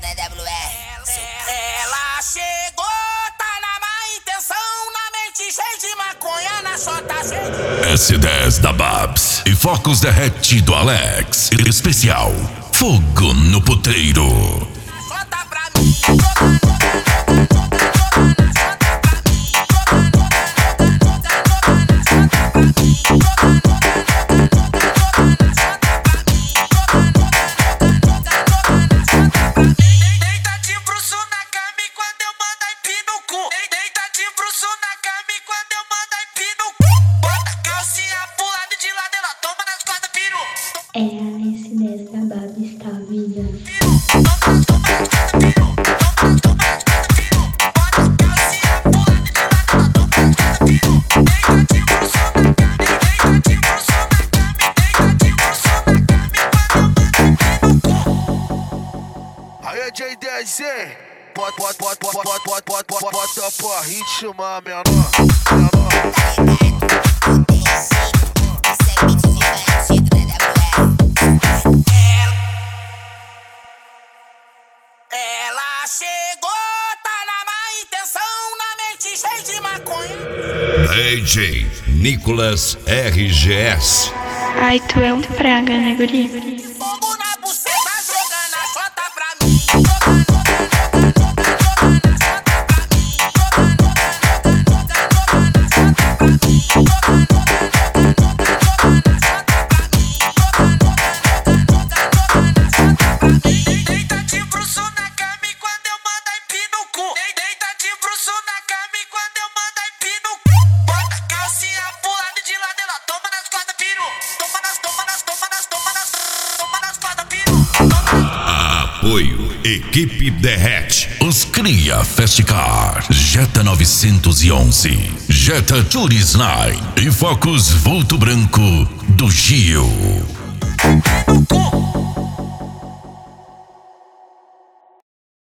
na WR. Ela chegou, tá na má intenção, na mente cheia de maconha, na chota cheia de... S10 da Babs e Focos Derrete do Alex. Especial Fogo no Puteiro. Chota pra mim, É a S10 da Babs, tá vida? Aí é J10, hein? Bota pra ritmar, menor. Ela chegou, tá na má intenção, na mente cheia de maconha. DJ Nicolas RGS. Ai, tu é um praga, né, guri? Fogo na buceta, jogando a chota pra mim. Deita de bruço na cama e quando eu mando aí pi no cu. Deita de bruço na cama e quando eu mando aí pi no cu. Bota a calcinha pro lado e de lado ela toma nas costas, piru. Toma nas costas, piru. Apoio Equipe Derrete. Os Cria Festicar. Jetta 911. Jetta Turisnine. E Focus Vulto Branco do Gil.